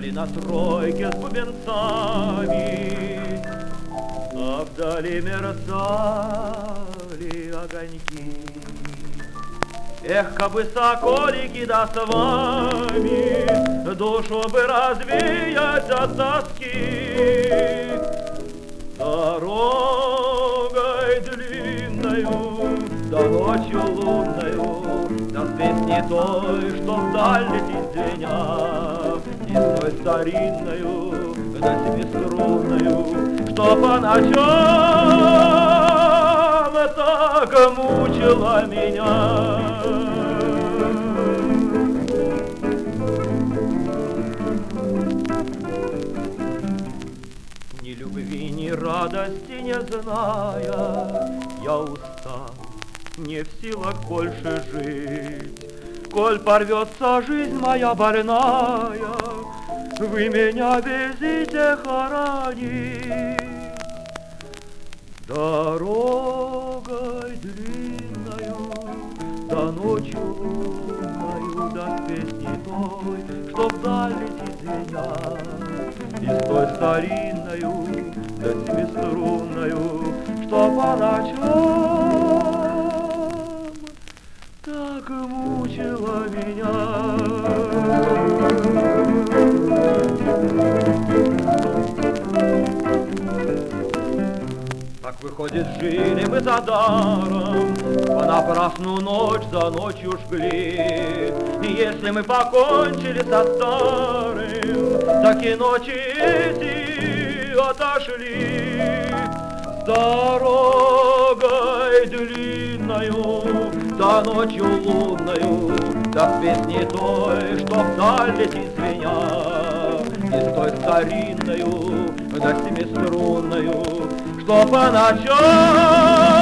Ехали на тройке с бубенцами, а вдали мерцали огоньки. Эх, кабы соколики да с вами, душу бы развеять от тоски. Дорогой длинною, да ночью лунною, да с песней той, что вдаль летит звеня, и с той старинною, да семиструнною, что по ночам так мучила меня. Ни любви, ни радости не зная, я устал, не в силах больше жить. Коль порвется жизнь моя больная, вы меня везите хоронить. Дорогой длинною, да ночью лунною, да с песней той, что вдаль летит звеня, и с той старинною, да семиструнною, что по ночам так мучила меня. Так выходит, жили мы за даром, понапрасну ночь за ночью жгли. И если мы покончили со старым, так и ночи эти отошли. С дорогой длинною, да ночью лунною, да с песней той, что вдаль летит звеня, и с той старинною, да семиструнною, что по ночам